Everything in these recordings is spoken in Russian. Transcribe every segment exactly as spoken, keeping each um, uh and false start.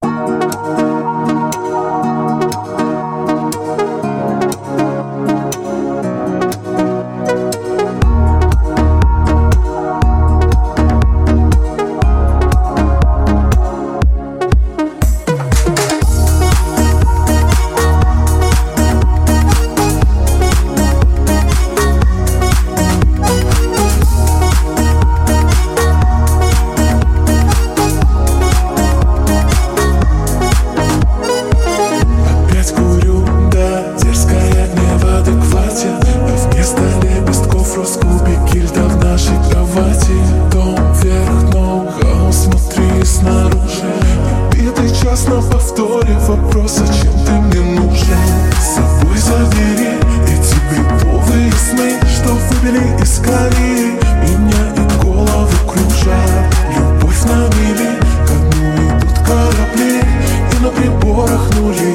На повторе вопрос, зачем ты мне нужен? С собой забери эти бредовые сны, что выбили из колеи меня и голову кружат. Любовь на мели, ко дну идут корабли, и на приборах нули.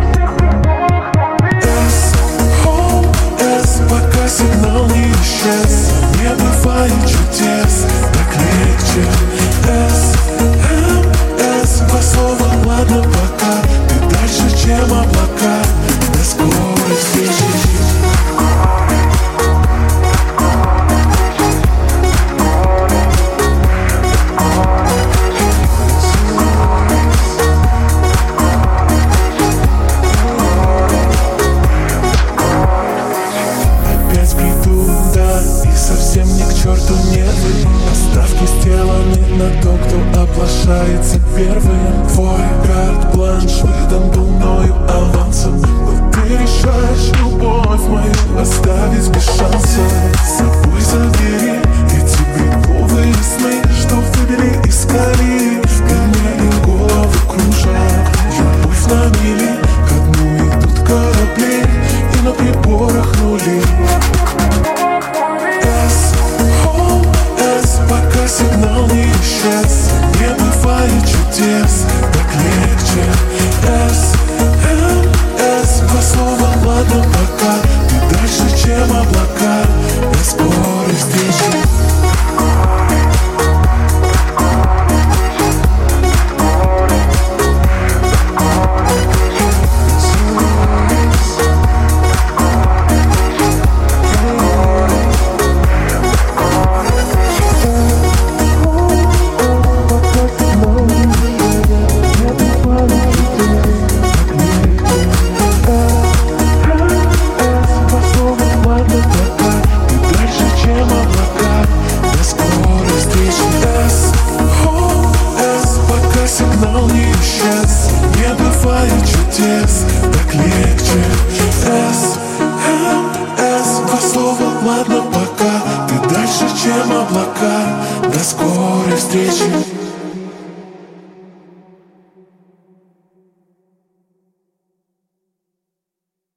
С, о, С, пока сигнал не исчез, не бывает чудес, так легче. С, М, С, два слова, ладно пока, ты дальше, чем облака, до скорой встречи. Опять приду, да, и совсем ни к черту нервы. Оставки сделаны на том, кто оплошается первым. Твой карт-бланш выдан был мною авансом, но ты решаешь любовь мою оставить без шанса. С собой забери эти бредовые сны, что выбили из колеи, гоняя им голову кружат. Любовь на мели, ко дну идут корабли, и на приборах нули. С, о, С, пока сигнал не исчез, не бывает чудес, так легче. С, М, С, два слова, ладно пока, ты дальше, чем облака, до скорой встречи. Сигнал не исчез, не бывает чудес, так легче. С, М, С, два слова, ладно пока, ты дальше, чем облака, до скорой встречи.